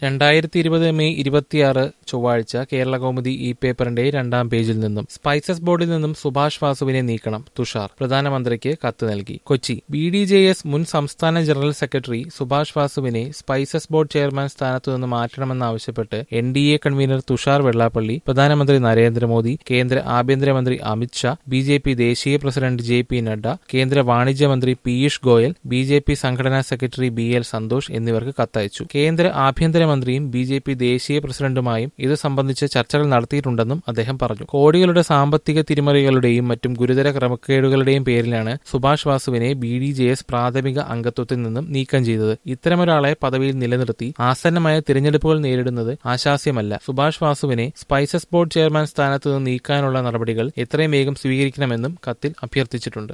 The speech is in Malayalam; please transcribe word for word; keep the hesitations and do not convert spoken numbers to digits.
രണ്ടായിരത്തി ഇരുപത് മെയ് ഇരുപത്തിയാറ് ചൊവ്വാഴ്ച കേരളകൗമുദി ഇ പേപ്പറിന്റെ രണ്ടാം പേജിൽ നിന്നും സ്പൈസസ് ബോർഡിൽ നിന്നും സുഭാഷ് വാസുവിനെ നീക്കണം. തുഷാർ പ്രധാനമന്ത്രിക്ക് കത്ത് നൽകി. Kochi B D J S മുൻ സംസ്ഥാന ജനറൽ സെക്രട്ടറി സുഭാഷ് വാസുവിനെ സ്പൈസസ് ബോർഡ് ചെയർമാൻ സ്ഥാനത്തു നിന്ന് മാറ്റണമെന്നാവശ്യപ്പെട്ട് N D A convener Tushar Vellappally പ്രധാനമന്ത്രി നരേന്ദ്രമോദി, കേന്ദ്ര ആഭ്യന്തരമന്ത്രി അമിത്ഷാ, ബി ജെ പി ദേശീയ പ്രസിഡന്റ് ജെ പി നഡ്ഡ, കേന്ദ്ര വാണിജ്യ മന്ത്രി Piyush Goyal, B J P സംഘടനാ സെക്രട്ടറി ബി എൽ സന്തോഷ് എന്നിവർക്ക് കത്തയച്ചു. കേന്ദ്ര ആഭ്യന്തര മന്ത്രിയും ബി ജെ പി ദേശീയ പ്രസിഡന്റുമായും ഇത് സംബന്ധിച്ച് ചർച്ചകൾ നടത്തിയിട്ടുണ്ടെന്നും അദ്ദേഹം പറഞ്ഞു. കോടികളുടെ സാമ്പത്തിക തിരിമറികളുടെയും മറ്റും ഗുരുതര ക്രമക്കേടുകളുടെയും പേരിലാണ് സുഭാഷ് വാസുവിനെ ബി ഡി ജെ എസ് പ്രാഥമിക അംഗത്വത്തിൽ നിന്നും നീക്കം ചെയ്തത്. ഇത്തരമൊരാളെ പദവിയിൽ നിലനിർത്തി ആസന്നമായ തിരഞ്ഞെടുപ്പുകൾ നേരിടുന്നത് ആശാസ്യമല്ല. സുഭാഷ് വാസുവിനെ സ്പൈസസ് ബോർഡ് ചെയർമാൻ സ്ഥാനത്ത് നിന്ന് നീക്കാനുള്ള നടപടികൾ എത്രയും വേഗം സ്വീകരിക്കണമെന്നും കത്തിൽ അഭ്യർത്ഥിച്ചിട്ടുണ്ട്.